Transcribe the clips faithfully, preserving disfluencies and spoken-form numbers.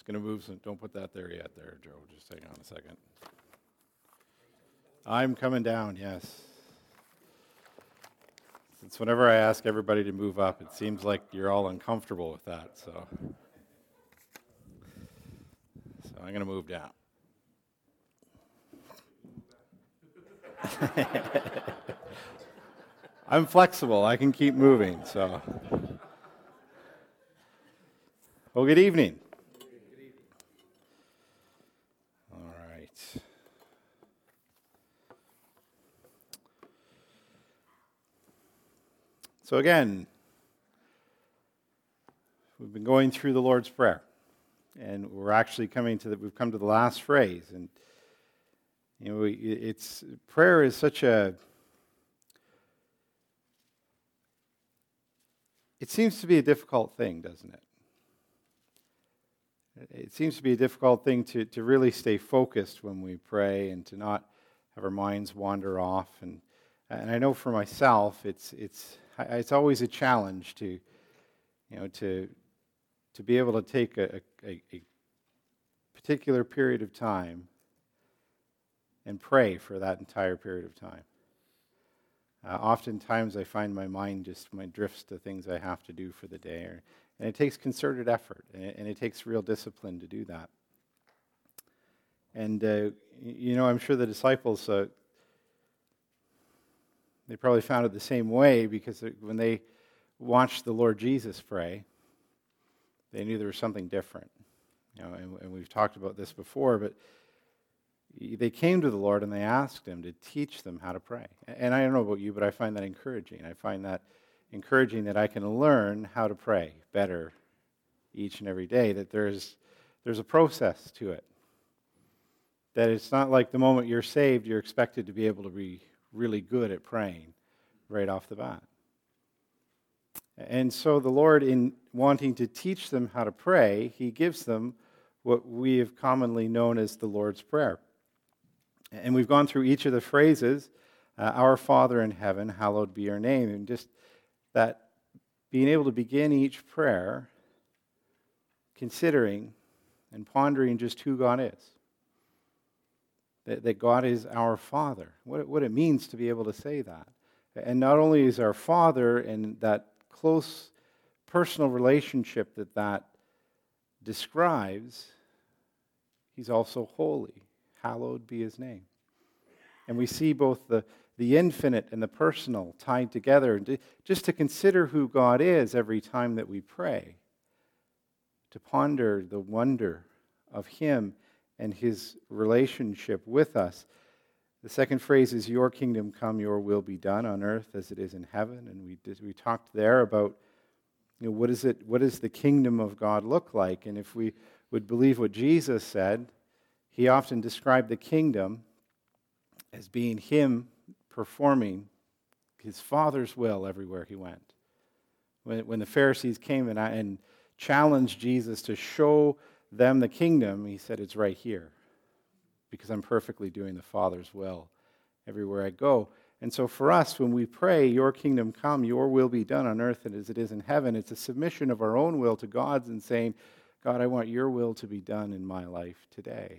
Just going to move some, don't put that there yet there, Joe. Just hang on a second. I'm coming down, yes. Since whenever I ask everybody to move up, it seems like you're all uncomfortable with that, so. So I'm going to move down. I'm flexible. I can keep moving, so. Well, good evening. All right. So again, we've been going through the Lord's Prayer, and we're actually coming to the, we've come to the last phrase, and you know, we, it's prayer is such a, it seems to be a difficult thing, doesn't it? It seems to be a difficult thing to, to really stay focused when we pray and to not have our minds wander off. And and I know for myself, it's it's it's always a challenge to, you know, to to be able to take a, a, a particular period of time and pray for that entire period of time. Uh, oftentimes, I find my mind just my drifts to things I have to do for the day, or, and it takes concerted effort, and it, and it takes real discipline to do that. And uh, you know, I'm sure the disciples uh, they probably found it the same way, because when they watched the Lord Jesus pray, they knew there was something different. You know, and, and we've talked about this before, but they came to the Lord and they asked Him to teach them how to pray. And I don't know about you, but I find that encouraging. I find that encouraging that I can learn how to pray better each and every day, that there's there's a process to it. That it's not like the moment you're saved, you're expected to be able to be really good at praying right off the bat. And so the Lord, in wanting to teach them how to pray, He gives them what we have commonly known as the Lord's Prayer. And we've gone through each of the phrases, uh, Our Father in heaven, hallowed be your name. And just that being able to begin each prayer considering and pondering just who God is. That, that God is our Father. What it, what it means to be able to say that. And not only is our Father and that close personal relationship that that describes, He's also holy. Hallowed be His name. And we see both the, the infinite and the personal tied together. And to, just to consider who God is every time that we pray. To ponder the wonder of Him and His relationship with us. The second phrase is, your kingdom come, your will be done on earth as it is in heaven. And we did, we talked there about, you know, what is it? What does the kingdom of God look like? And if we would believe what Jesus said, He often described the kingdom as being Him performing His Father's will everywhere He went. When, when the Pharisees came and, and challenged Jesus to show them the kingdom, He said, it's right here, because I'm perfectly doing the Father's will everywhere I go. And so for us, when we pray, your kingdom come, your will be done on earth as it is in heaven, it's a submission of our own will to God's and saying, God, I want your will to be done in my life today.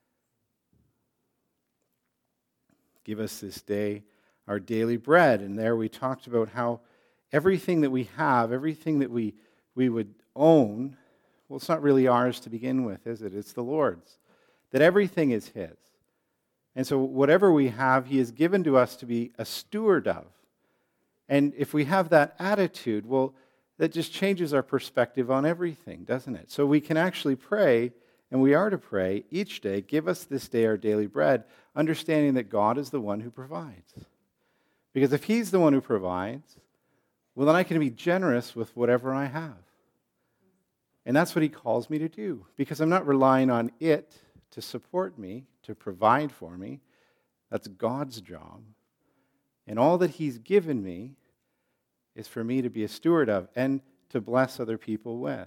Give us this day our daily bread. And there we talked about how everything that we have, everything that we, we would own, well, it's not really ours to begin with, is it? It's the Lord's. That everything is His. And so whatever we have, He has given to us to be a steward of. And if we have that attitude, well, that just changes our perspective on everything, doesn't it? So we can actually pray, and we are to pray each day, give us this day our daily bread, understanding that God is the one who provides. Because if He's the one who provides, well, then I can be generous with whatever I have. And that's what He calls me to do, because I'm not relying on it to support me, to provide for me. That's God's job. And all that He's given me is for me to be a steward of and to bless other people with.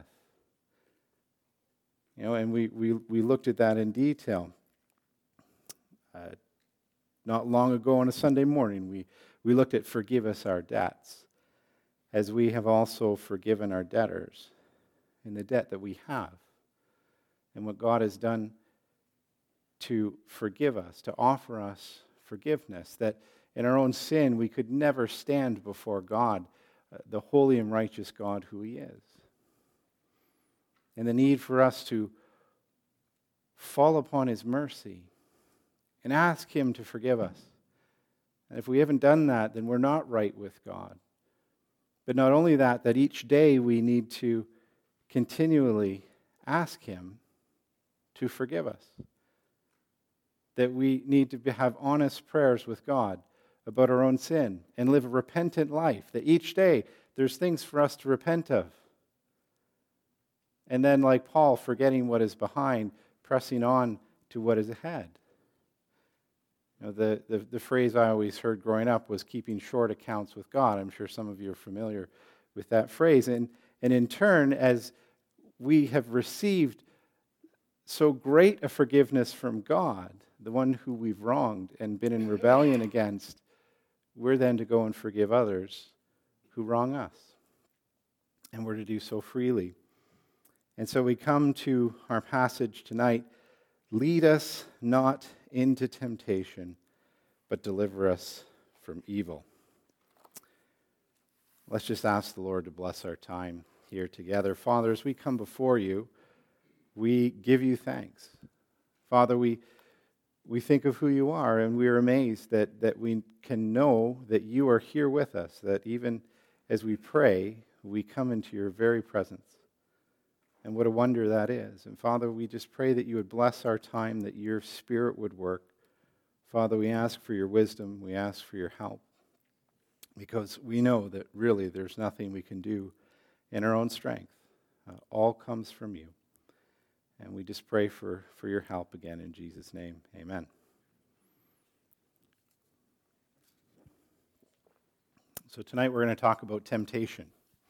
You know, and we, we, we looked at that in detail. Uh, not long ago on a Sunday morning, we, we looked at forgive us our debts, as we have also forgiven our debtors in the debt that we have. and what God has done to forgive us, to offer us forgiveness, that in our own sin we could never stand before God, uh, the holy and righteous God who He is. And the need for us to fall upon His mercy and ask Him to forgive us. And if we haven't done that, then we're not right with God. But not only that, that each day we need to continually ask Him to forgive us. That we need to have honest prayers with God about our own sin and live a repentant life. That each day there's things for us to repent of. And then, like Paul, forgetting what is behind, pressing on to what is ahead. You know, the, the, the phrase I always heard growing up was keeping short accounts with God. I'm sure some of you are familiar with that phrase. And, and in turn, as we have received so great a forgiveness from God, the one who we've wronged and been in rebellion against, we're then to go and forgive others who wrong us. And we're to do so freely. And so we come to our passage tonight. Lead us not into temptation, but deliver us from evil. Let's just ask the Lord to bless our time here together. Father, as we come before you, we give you thanks. Father, we we think of who you are, and we are amazed that, that we can know that you are here with us, that even as we pray, we come into your very presence. And what a wonder that is. And Father, we just pray that you would bless our time, that your Spirit would work. Father, we ask for your wisdom. We ask for your help. Because we know that really there's nothing we can do in our own strength. Uh, all comes from you. And we just pray for, for your help again in Jesus' name. Amen. So tonight we're going to talk about temptation.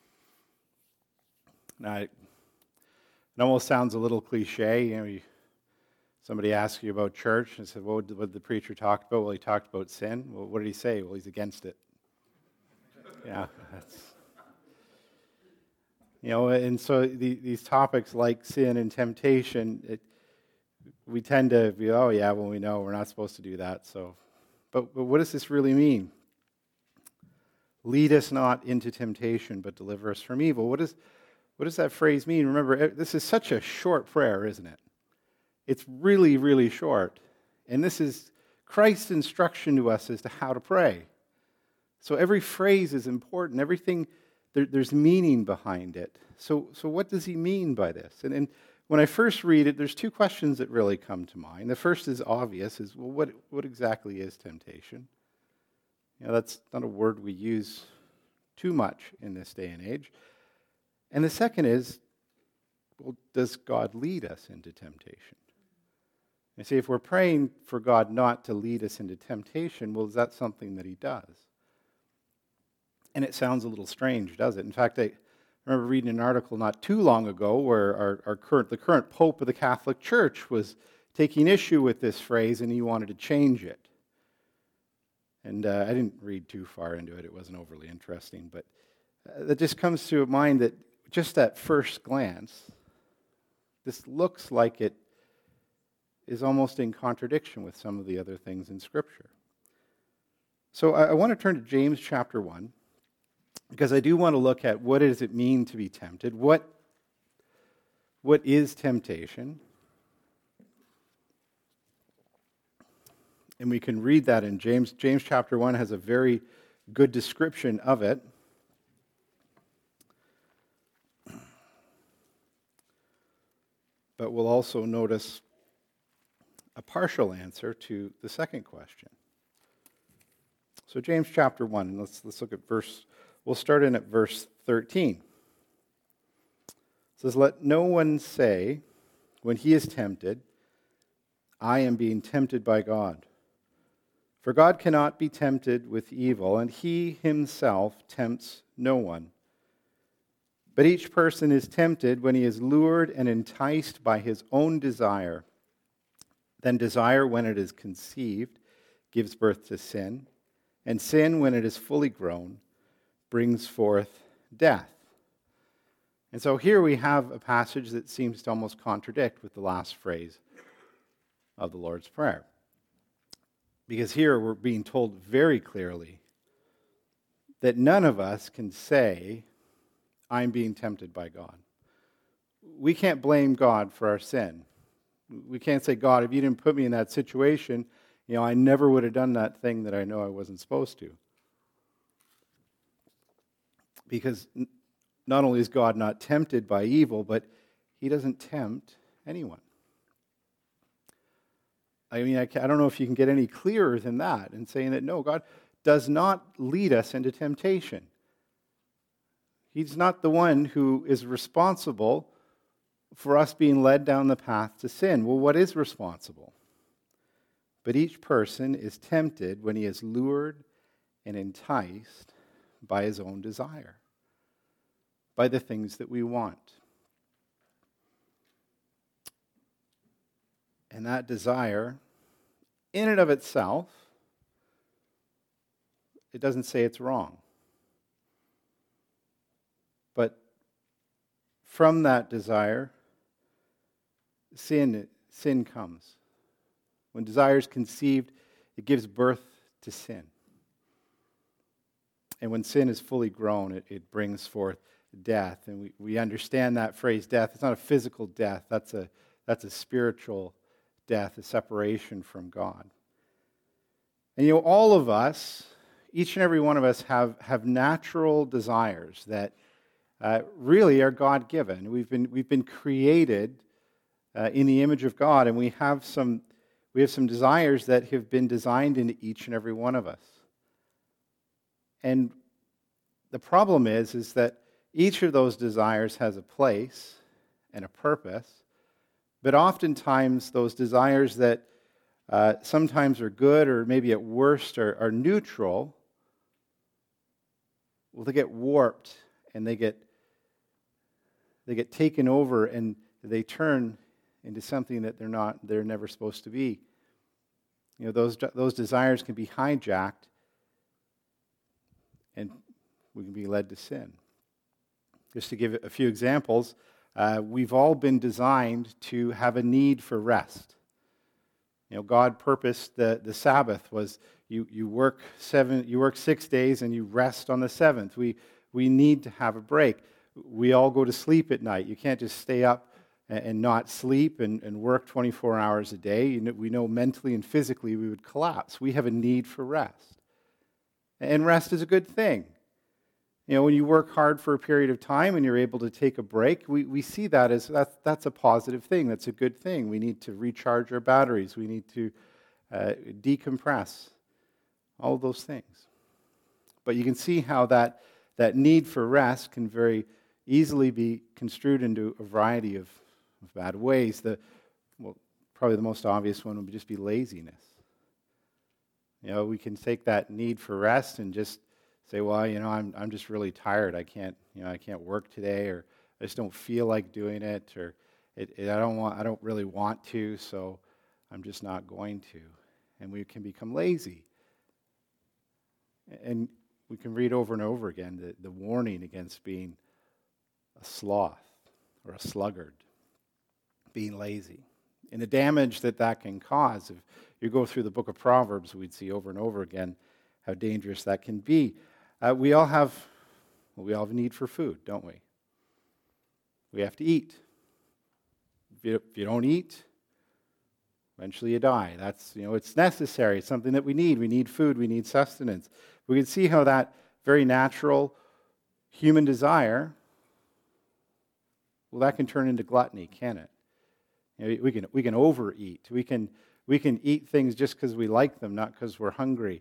Now, it almost sounds a little cliche. You know, you, somebody asks you about church and said, well, what did the preacher talk about? Well, he talked about sin. Well, what did he say? Well, he's against it. Yeah, that's... You know, and so the, these topics like sin and temptation, it, we tend to be, oh yeah, well we know we're not supposed to do that. So, but, but what does this really mean? Lead us not into temptation, but deliver us from evil. What does what does that phrase mean? Remember, this is such a short prayer, isn't it? It's really, really short, and this is Christ's instruction to us as to how to pray. So every phrase is important. Everything. There, there's meaning behind it. So, so what does he mean by this? And, and when I first read it, there's two questions that really come to mind. The first is obvious, is, well, what, what exactly is temptation? You know, that's not a word we use too much in this day and age. And the second is, well, does God lead us into temptation? You see, if we're praying for God not to lead us into temptation, well, is that something that he does? And it sounds a little strange, does it? In fact, I remember reading an article not too long ago where our, our current, the current Pope of the Catholic Church was taking issue with this phrase, and he wanted to change it. And uh, I didn't read too far into it. It wasn't overly interesting. But uh, that just comes to mind that just at first glance, this looks like it is almost in contradiction with some of the other things in Scripture. So I, I want to turn to James chapter one. Because I do want to look at what does it mean to be tempted? What, what is temptation? And we can read that in James. James chapter one has a very good description of it. But we'll also notice a partial answer to the second question. So James chapter one, let's, let's look at verse... We'll start in at verse thirteen. It says, let no one say, when he is tempted, I am being tempted by God. For God cannot be tempted with evil, and he himself tempts no one. But each person is tempted when he is lured and enticed by his own desire. Then desire, when it is conceived, gives birth to sin, and sin, when it is fully grown, brings forth death. And so here we have a passage that seems to almost contradict with the last phrase of the Lord's Prayer. Because here we're being told very clearly that none of us can say, I'm being tempted by God. We can't blame God for our sin. We can't say, God, if you didn't put me in that situation, you know, I never would have done that thing that I know I wasn't supposed to. Because not only is God not tempted by evil, but he doesn't tempt anyone. I mean, I, I don't know if you can get any clearer than that in saying that, no, God does not lead us into temptation. He's not the one who is responsible for us being led down the path to sin. Well, what is responsible? But each person is tempted when he is lured and enticed by his own desire, by the things that we want. And that desire, in and of itself, it doesn't say it's wrong. But from that desire, sin, sin comes. When desire is conceived, it gives birth to sin. And when sin is fully grown, it, it brings forth death. And we, we understand that phrase, death. It's not a physical death. That's a, that's a spiritual death, a separation from God. And you know, all of us, each and every one of us have, have natural desires that uh, really are God-given. We've been, we've been created uh, in the image of God, and we have some we have some desires that have been designed into each and every one of us. And the problem is, is that each of those desires has a place and a purpose, but oftentimes those desires that uh, sometimes are good or maybe at worst are, are neutral, well, they get warped and they get they get taken over and they turn into something that they're not, they're never supposed to be. You know, those those desires can be hijacked and we can be led to sin. Just to give a few examples, uh, we've all been designed to have a need for rest. You know, God purposed the, the Sabbath was you, you work seven, you work six days and you rest on the seventh. We we need to have a break. We all go to sleep at night. You can't just stay up and, and not sleep and, and work twenty-four hours a day. You know, we know mentally and physically we would collapse. We have a need for rest. And rest is a good thing. You know, when you work hard for a period of time and you're able to take a break, we, we see that as that's, that's a positive thing. That's a good thing. We need to recharge our batteries. We need to uh, decompress. All of those things. But you can see how that, that need for rest can very easily be construed into a variety of, of bad ways. The, well, probably the most obvious one would just be laziness. You know, we can take that need for rest and just say, well, you know, I'm I'm just really tired. I can't, you know, I can't work today, or I just don't feel like doing it, or it, it, I don't want, I don't really want to, so I'm just not going to. And we can become lazy. And we can read over and over again the, the warning against being a sloth or a sluggard, being lazy. And the damage that that can cause. If you go through the book of Proverbs, we'd see over and over again how dangerous that can be. Uh, we all have, well, we all have a need for food, don't we? We have to eat. If you, if you don't eat, eventually you die. That's, you know, it's necessary. It's something that we need. We need food. We need sustenance. We can see how that very natural human desire, well, that can turn into gluttony, can it? You know, we can we can overeat. We can we can eat things just because we like them, not because we're hungry.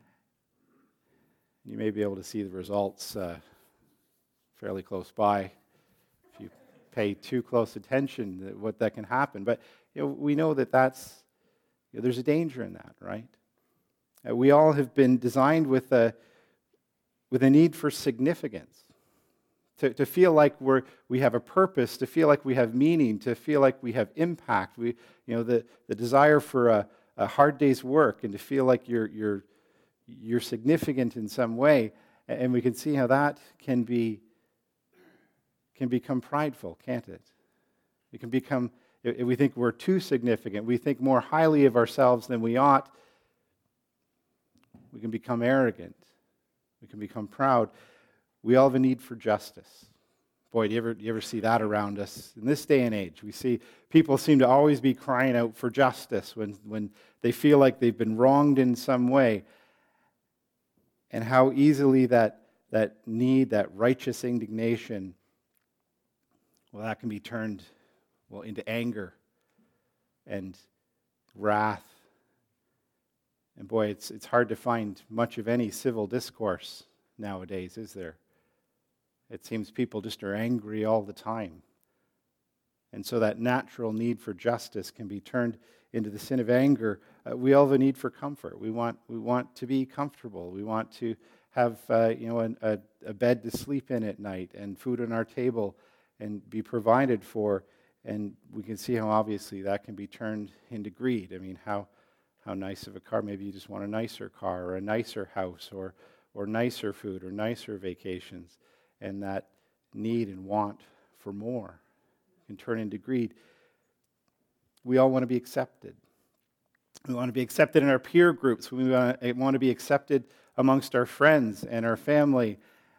You may be able to see the results uh, fairly close by if you pay too close attention to what that can happen. But you know, we know that that's you know, there's a danger in that, right? Uh, we all have been designed with a with a need for significance. To, to feel like we're, we have a purpose, to feel like we have meaning, to feel like we have impact. We, you know, the, the desire for a, a hard day's work and to feel like you're, you're, you're significant in some way. And we can see how that can be, can become prideful, can't it? It can become, if we think we're too significant, we think more highly of ourselves than we ought, we can become arrogant. We can become proud. We all have a need for justice. Boy, do you ever, do you ever see that around us? In this day and age, we see people seem to always be crying out for justice when, when they feel like they've been wronged in some way. And how easily that, that need, that righteous indignation, well, that can be turned, well, into anger and wrath. And boy, it's it's hard to find much of any civil discourse nowadays, is there? It seems people just are angry all the time. And so that natural need for justice can be turned into the sin of anger. Uh, we all have a need for comfort. We want we want to be comfortable. We want to have uh, you know an, a, a bed to sleep in at night and food on our table and be provided for. And we can see how obviously that can be turned into greed. I mean, how how nice of a car. Maybe you just want a nicer car or a nicer house or or nicer food or nicer vacations. And that need and want for more can turn into greed. We all want to be accepted. We want to be accepted in our peer groups. We want to be accepted amongst our friends and our family.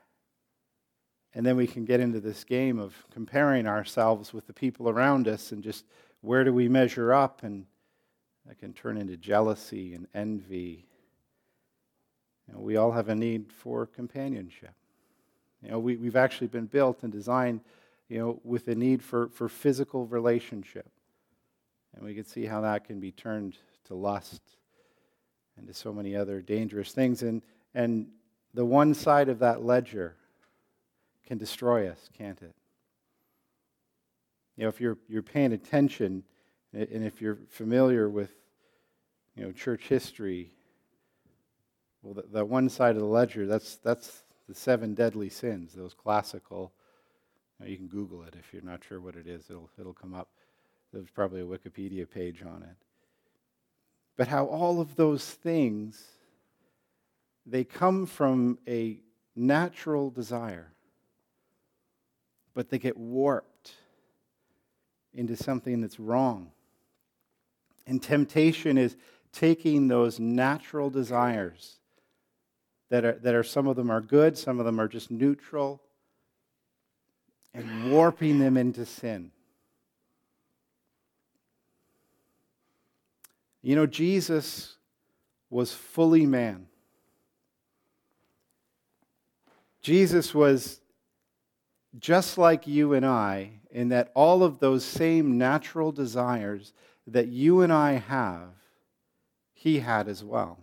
And then we can get into this game of comparing ourselves with the people around us and just where do we measure up, and that can turn into jealousy and envy. You know, we all have a need for companionship. You know, we, we've actually been built and designed, you know, with a need for, for physical relationship. And we can see how that can be turned to lust and to so many other dangerous things. And, and the one side of that ledger can destroy us, can't it? You know, if you're you're paying attention, and if you're familiar with, you know, church history, well, that, that one side of the ledger, that's that's the seven deadly sins, those classical. You know, you can Google it if you're not sure what it is. It'll it'll come up. There's probably a Wikipedia page on it. But how all of those things, they come from a natural desire, but they get warped into something that's wrong. And temptation is taking those natural desires that are, that are some of them are good, some of them are just neutral, and warping them into sin. You know, Jesus was fully man. Jesus was just like you and I, in that all of those same natural desires that you and I have, he had as well.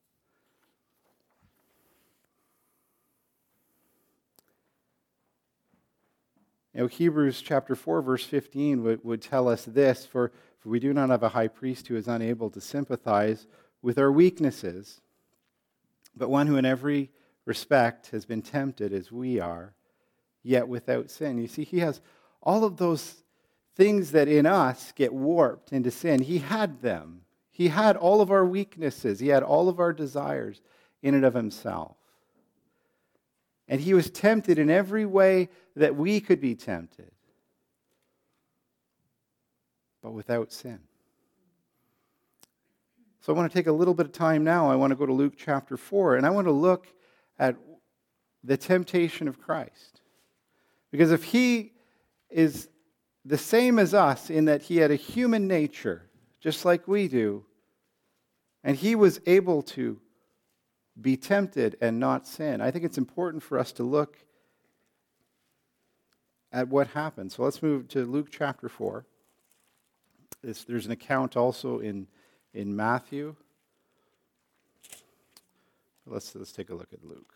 You know, Hebrews chapter four, verse fifteen would, would tell us this, for, for we do not have a high priest who is unable to sympathize with our weaknesses, but one who in every respect has been tempted as we are, yet without sin. You see, he has all of those things that in us get warped into sin. He had them. He had all of our weaknesses. He had all of our desires in and of himself. And he was tempted in every way that we could be tempted, but without sin. So I want to take a little bit of time now. I want to go to Luke chapter four, and I want to look at the temptation of Christ. Because if he is the same as us in that he had a human nature, just like we do, and he was able to be tempted and not sin, I think it's important for us to look at what happened. So let's move to Luke chapter four. This, there's an account also in, in Matthew. Let's, let's take a look at Luke.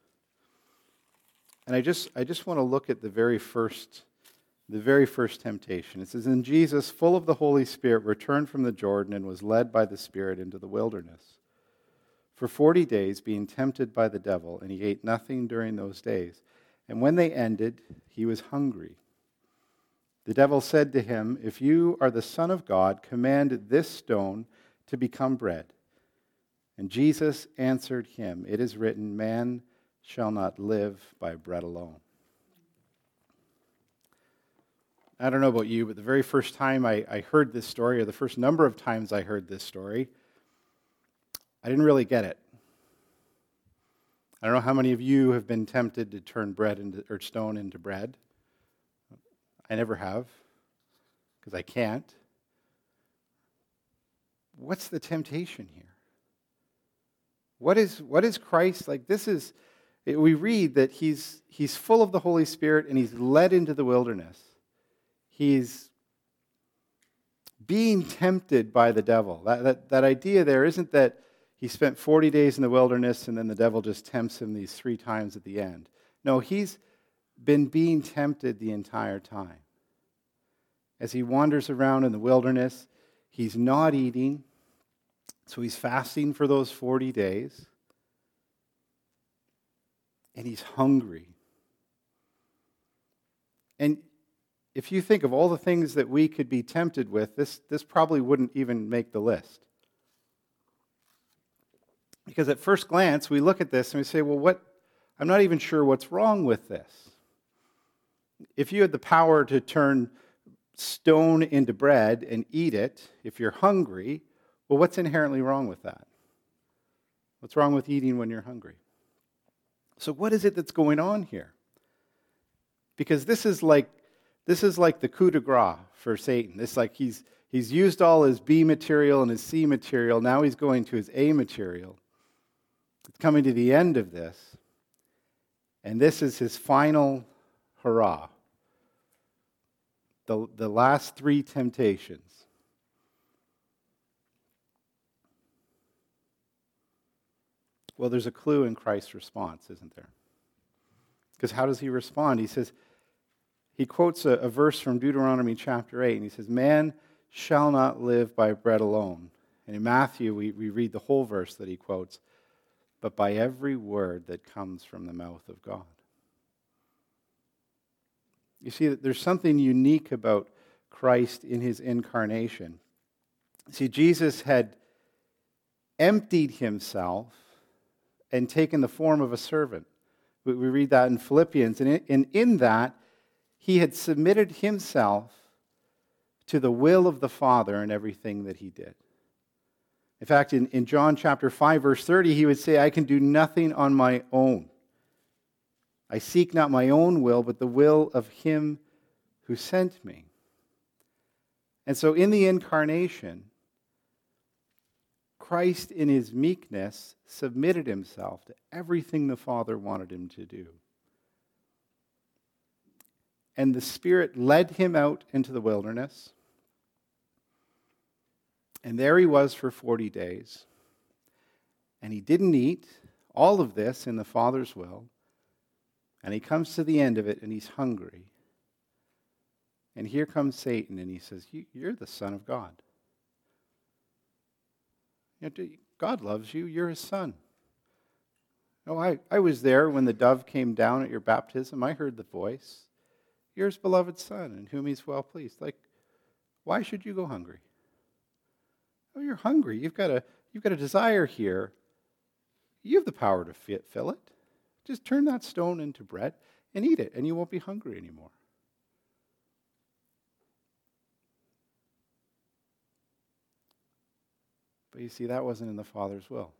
And I just I just want to look at the very first the very first temptation. It says, "And Jesus, full of the Holy Spirit, returned from the Jordan and was led by the Spirit into the wilderness for forty days, being tempted by the devil, and he ate nothing during those days. And when they ended, he was hungry. The devil said to him, 'If you are the Son of God, command this stone to become bread.' And Jesus answered him, 'It is written, man shall not live by bread alone.'" I don't know about you, but the very first time I, I heard this story, or the first number of times I heard this story, I didn't really get it. I don't know how many of you have been tempted to turn bread into, or stone into bread. I never have, because I can't. What's the temptation here? What is what is Christ like? This is, we read that he's he's full of the Holy Spirit and he's led into the wilderness. He's being tempted by the devil. That, that, that idea there isn't that he spent forty days in the wilderness and then the devil just tempts him these three times at the end. No, he's been being tempted the entire time. As he wanders around in the wilderness, he's not eating, so he's fasting for those forty days, and he's hungry. And if you think of all the things that we could be tempted with, this, this probably wouldn't even make the list. Because at first glance, we look at this and we say, well, what? I'm not even sure what's wrong with this. If you had the power to turn stone into bread and eat it, if you're hungry, well, what's inherently wrong with that? What's wrong with eating when you're hungry? So what is it that's going on here? Because this is like This is like the coup de grace for Satan. It's like he's he's used all his B material and his C material. Now he's going to his A material. It's coming to the end of this. And this is his final hurrah. The, the last three temptations. Well, there's a clue in Christ's response, isn't there? Because how does he respond? He says, He quotes a, a verse from Deuteronomy chapter eight, and he says, man shall not live by bread alone. And in Matthew, we, we read the whole verse that he quotes, but by every word that comes from the mouth of God. You see, there's something unique about Christ in his incarnation. See, Jesus had emptied himself and taken the form of a servant. We, we read that in Philippians, and in, and in that, he had submitted himself to the will of the Father in everything that he did. In fact, in, in John chapter five, verse thirty, he would say, I can do nothing on my own. I seek not my own will, but the will of him who sent me. And so in the incarnation, Christ in his meekness submitted himself to everything the Father wanted him to do. And the Spirit led him out into the wilderness. And there he was for forty days. And he didn't eat all of this in the Father's will. And he comes to the end of it and he's hungry. And here comes Satan and he says, you're the Son of God. God loves you. You're his son. No, I, I was there when the dove came down at your baptism. I heard the voice. You're his beloved Son, in whom he's well pleased. Like, why should you go hungry? Oh, you're hungry. You've got a you've got a desire here. You have the power to fit, fill it. Just turn that stone into bread and eat it, and you won't be hungry anymore. But you see, that wasn't in the Father's will.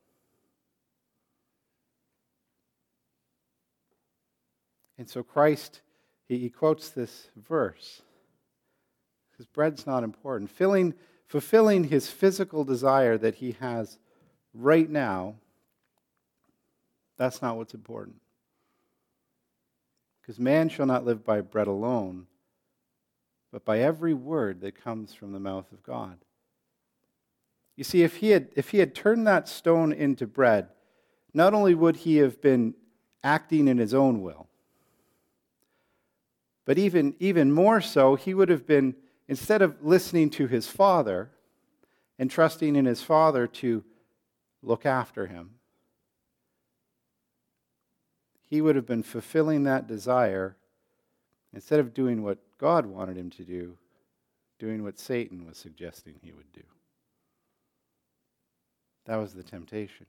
And so Christ, he, he quotes this verse. Because bread's not important. Filling, fulfilling his physical desire that he has right now, that's not what's important. Because man shall not live by bread alone, but by every word that comes from the mouth of God. You see, if he had if he had turned that stone into bread, not only would he have been acting in his own will, but even, even more so, he would have been, instead of listening to his Father and trusting in his Father to look after him, he would have been fulfilling that desire, instead of doing what God wanted him to do, doing what Satan was suggesting he would do. That was the temptation.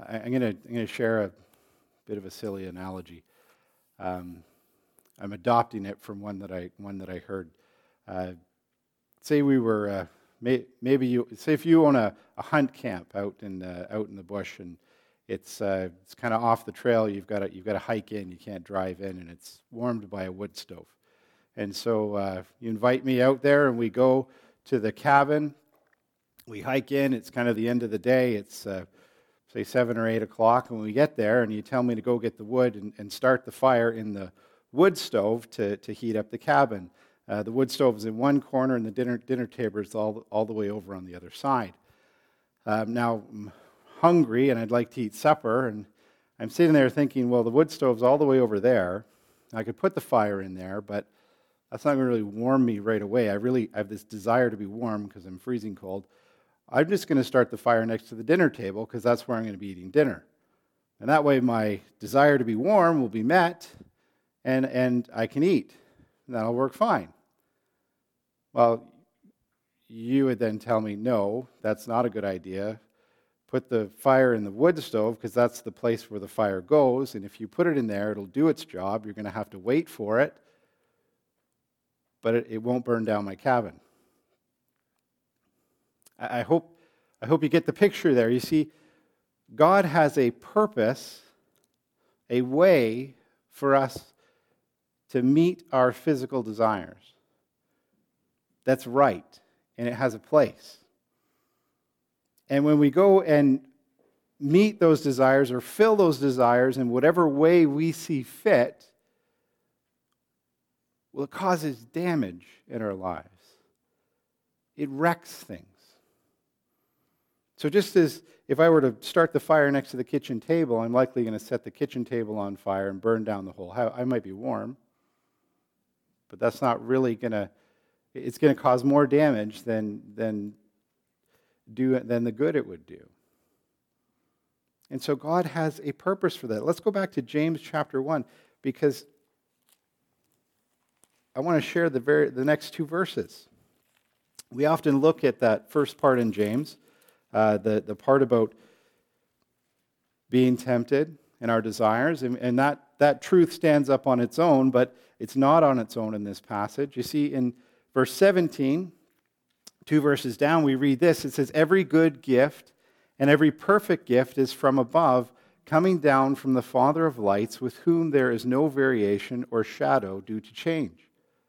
I, I'm going to I'm going to share a bit of a silly analogy. Um, I'm adopting it from one that I one that I heard. Uh, say we were uh, may, maybe you say if you own a, a hunt camp out in the, out in the bush, and it's uh, it's kind of off the trail. You've got to you've got to hike in. You can't drive in, and it's warmed by a wood stove. And so uh, you invite me out there, and we go to the cabin. We hike in. It's kind of the end of the day. It's uh, say seven or eight o'clock, and when we get there, and you tell me to go get the wood and, and start the fire in the wood stove to, to heat up the cabin. Uh, the wood stove is in one corner, and the dinner dinner table is all all the way over on the other side. Um, now I'm hungry, and I'd like to eat supper, and I'm sitting there thinking, well, the wood stove's all the way over there. I could put the fire in there, but that's not going to really warm me right away. I really I have this desire to be warm because I'm freezing cold. I'm just going to start the fire next to the dinner table because that's where I'm going to be eating dinner. And that way my desire to be warm will be met, and, and I can eat. And that'll work fine. Well, you would then tell me, no, that's not a good idea. Put the fire in the wood stove because that's the place where the fire goes, and if you put it in there, it'll do its job. You're going to have to wait for it, but it, it won't burn down my cabin. I hope, I hope you get the picture there. You see, God has a purpose, a way for us to meet our physical desires. That's right, and it has a place. And when we go and meet those desires or fill those desires in whatever way we see fit, well, it causes damage in our lives. It wrecks things. So just as if I were to start the fire next to the kitchen table, I'm likely going to set the kitchen table on fire and burn down the whole house. I might be warm, but that's not really going to, it's going to cause more damage than, than, do, than the good it would do. And so God has a purpose for that. Let's go back to James chapter one, because I want to share the, very, the next two verses. We often look at that first part in James, Uh, the, the part about being tempted and our desires, and, and that, that truth stands up on its own, but it's not on its own in this passage. You see, in verse seventeen, two verses down, we read this. It says, "Every good gift and every perfect gift is from above, coming down from the Father of lights, with whom there is no variation or shadow due to change."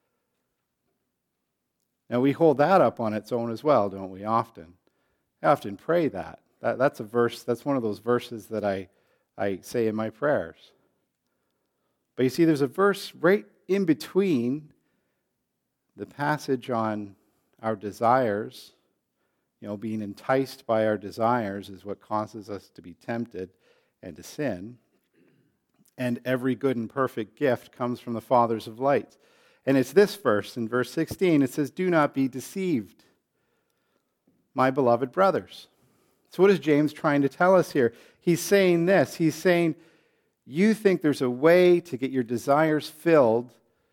Now, we hold that up on its own as well, don't we, often? I often pray that. that. That's a verse, that's one of those verses that I, I say in my prayers. But you see, there's a verse right in between the passage on our desires, you know, being enticed by our desires is what causes us to be tempted and to sin. And every good and perfect gift comes from the Fathers of lights. And it's this verse, in verse sixteen, it says, "Do not be deceived, my beloved brothers." So what is James trying to tell us here? He's saying this. He's saying, you think there's a way to get your desires filled,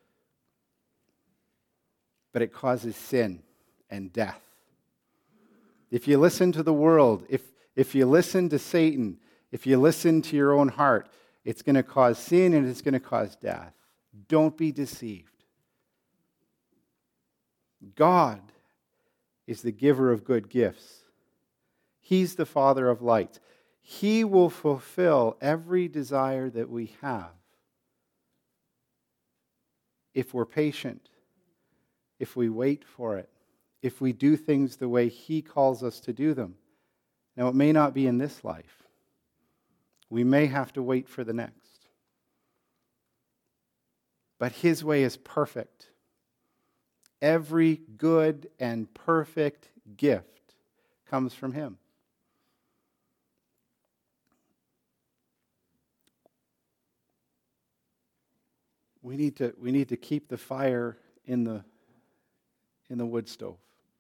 but it causes sin and death. If you listen to the world, if, if you listen to Satan, if you listen to your own heart, it's going to cause sin and it's going to cause death. Don't be deceived. God is the giver of good gifts. He's the Father of lights. He will fulfill every desire that we have if we're patient, if we wait for it, if we do things the way He calls us to do them. Now, it may not be in this life. We may have to wait for the next. But His way is perfect. Every good and perfect gift comes from Him. We need to, we need to keep the fire in the, in the wood stove.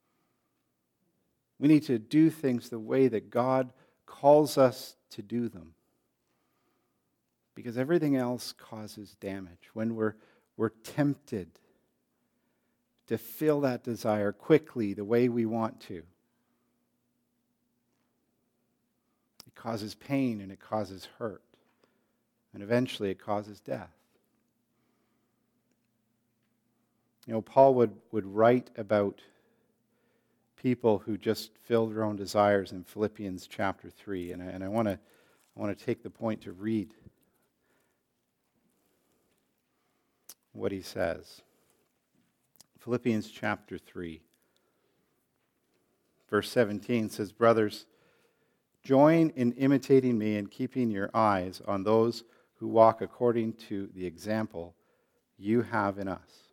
We need to do things the way that God calls us to do them. Because everything else causes damage. When we're, we're tempted to fill that desire quickly the way we want to, it causes pain and it causes hurt. And eventually it causes death. You know, Paul would, would write about people who just fill their own desires in Philippians chapter three. And I, and I want to I want to take the point to read what he says. Philippians chapter three, verse seventeen says, "Brothers, join in imitating me and keeping your eyes on those who walk according to the example you have in us.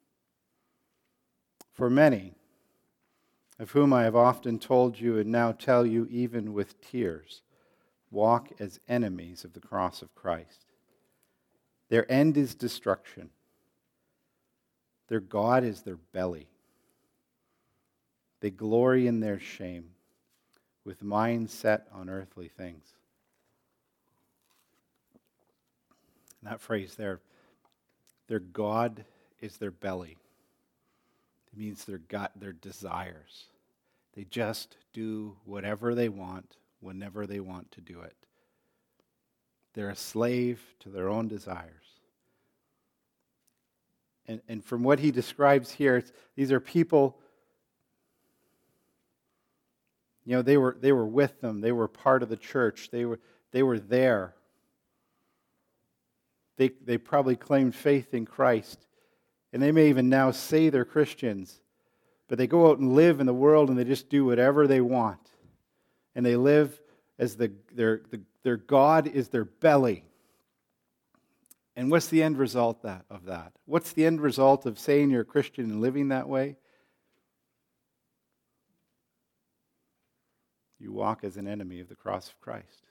For many, of whom I have often told you and now tell you even with tears, walk as enemies of the cross of Christ. Their end is destruction. Their God is their belly. They glory in their shame, with minds set on earthly things." And that phrase there, their God is their belly. It means their gut, their desires. They just do whatever they want, whenever they want to do it. They're a slave to their own desires. And, and from what he describes here, it's, these are people, you know, they were they were with them. They were part of the church. They were they were there. They they probably claimed faith in Christ. And they may even now say they're Christians. But they go out and live in the world and they just do whatever they want. And they live as the their the, their God is their belly. And what's the end result that, of that? What's the end result of saying you're a Christian and living that way? You walk as an enemy of the cross of Christ.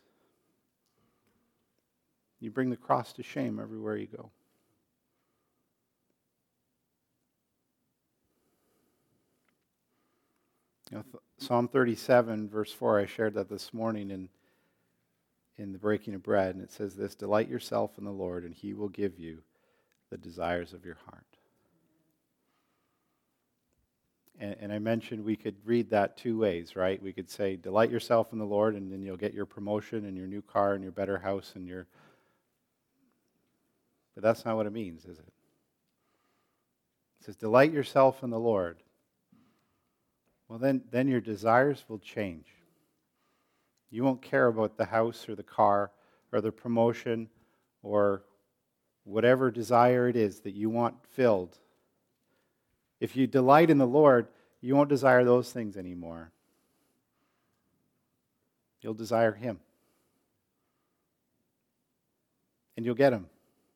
You bring the cross to shame everywhere you go. You know, Psalm thirty-seven, verse four, I shared that this morning in, in the breaking of bread, and it says this, "Delight yourself in the Lord, and he will give you the desires of your heart." And, and I mentioned we could read that two ways, right? We could say, delight yourself in the Lord, and then you'll get your promotion and your new car and your better house and your... But that's not what it means, is it? It says, delight yourself in the Lord. Well, then, then your desires will change. You won't care about the house or the car or the promotion or whatever desire it is that you want filled. If you delight in the Lord, you won't desire those things anymore. You'll desire Him. And you'll get Him.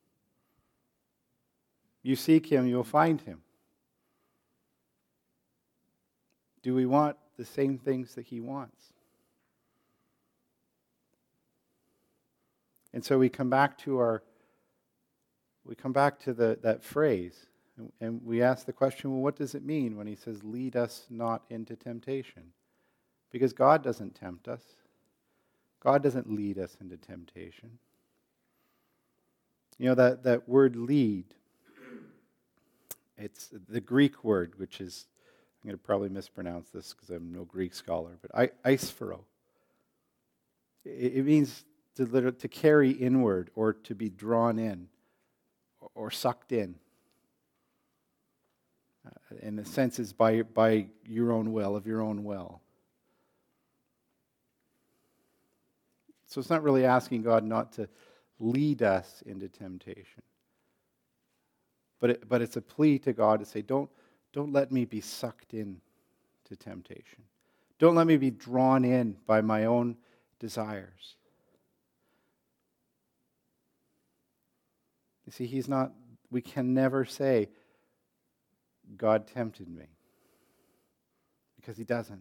You seek Him, you'll find Him. Do we want the same things that He wants? And so we come back to our, we come back to the that phrase, and, and we ask the question, well, what does it mean when He says, lead us not into temptation? Because God doesn't tempt us. God doesn't lead us into temptation. You know, that, that word lead, it's the Greek word, which is, I'm going to probably mispronounce this because I'm no Greek scholar, but I, eisphero. It, it means to, to carry inward or to be drawn in or, or sucked in. Uh, in the sense is by, by your own will, of your own will. So it's not really asking God not to lead us into temptation. But it, but it's a plea to God to say, don't, don't let me be sucked in to temptation. Don't let me be drawn in by my own desires. You see, he's not, we can never say, God tempted me. Because He doesn't.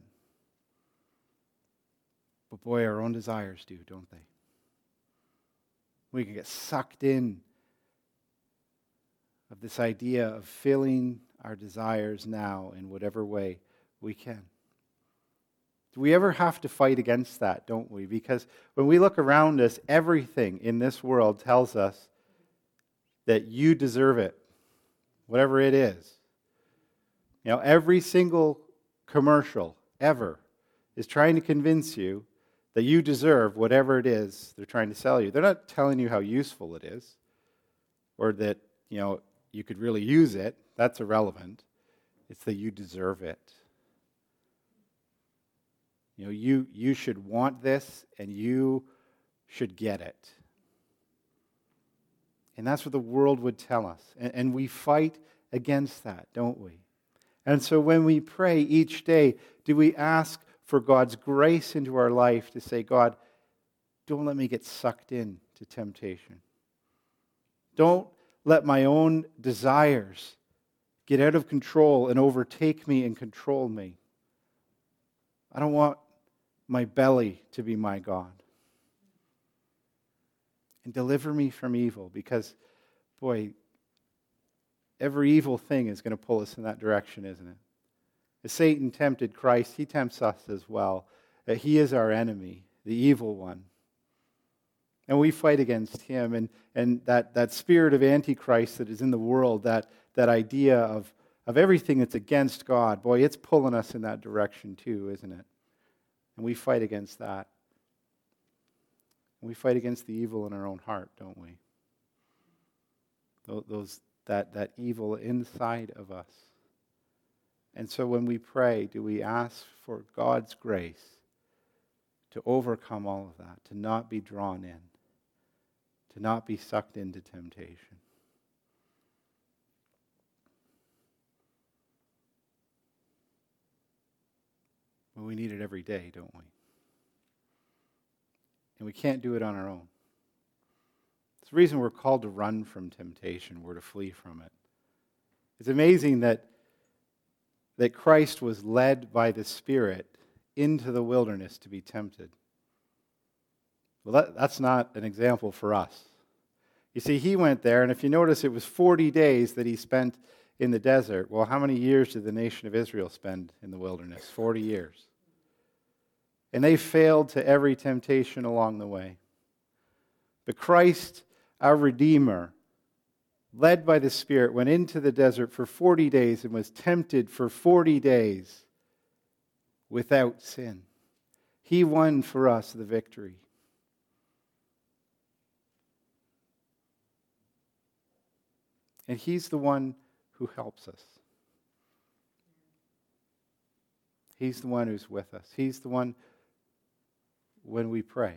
But boy, our own desires do, don't they? We can get sucked in of this idea of filling our desires now in whatever way we can. Do we ever have to fight against that, don't we? Because when we look around us, everything in this world tells us that you deserve it, whatever it is. You know, every single commercial ever is trying to convince you that you deserve whatever it is they're trying to sell you. They're not telling you how useful it is or that, you know, you could really use it. That's irrelevant. It's that you deserve it. You know, you, you should want this and you should get it. And that's what the world would tell us. And, and we fight against that, don't we? And so when we pray each day, do we ask for God's grace into our life to say, God, don't let me get sucked into temptation. Don't let my own desires get out of control and overtake me and control me. I don't want my belly to be my God. And deliver me from evil, because, boy, every evil thing is going to pull us in that direction, isn't it? As Satan tempted Christ, he tempts us as well. That he is our enemy, the evil one. And we fight against him. And, and that, that spirit of Antichrist that is in the world, that, that idea of, of everything that's against God, boy, it's pulling us in that direction too, isn't it? And we fight against that. We fight against the evil in our own heart, don't we? Those, that, that evil inside of us. And so when we pray, do we ask for God's grace to overcome all of that, to not be drawn in, to not be sucked into temptation? Well, we need it every day, don't we? And we can't do it on our own. It's the reason we're called to run from temptation. We're to flee from it. It's amazing that, that Christ was led by the Spirit into the wilderness to be tempted. Well, that, that's not an example for us. You see, he went there, and if you notice, it was forty days that he spent in the desert. Well, how many years did the nation of Israel spend in the wilderness? forty years. And they failed to every temptation along the way. But Christ, our Redeemer, led by the Spirit, went into the desert for forty days and was tempted for forty days without sin. He won for us the victory. And he's the one who helps us. He's the one who's with us. He's the one when we pray.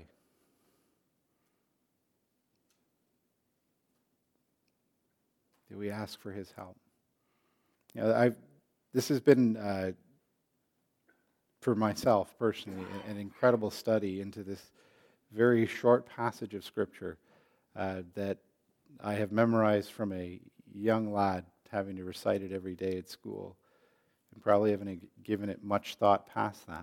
Do we ask for his help? You know, I've, this has been, uh, for myself personally, an incredible study into this very short passage of Scripture uh, that I have memorized from a young lad having to recite it every day at school, and probably haven't given it much thought past that.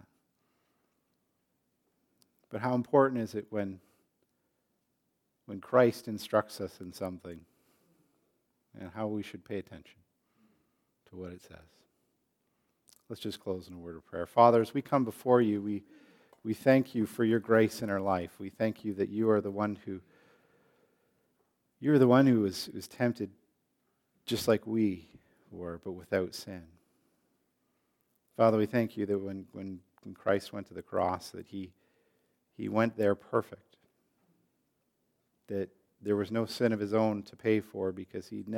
But how important is it when, when Christ instructs us in something, and how we should pay attention to what it says? Let's just close in a word of prayer. Father, as we come before you, we, we thank you for your grace in our life. We thank you that you are the one who you are the one who was, was tempted just like we were, but without sin. Father, we thank you that when, when, when Christ went to the cross, that he He went there perfect, that there was no sin of his own to pay for because he never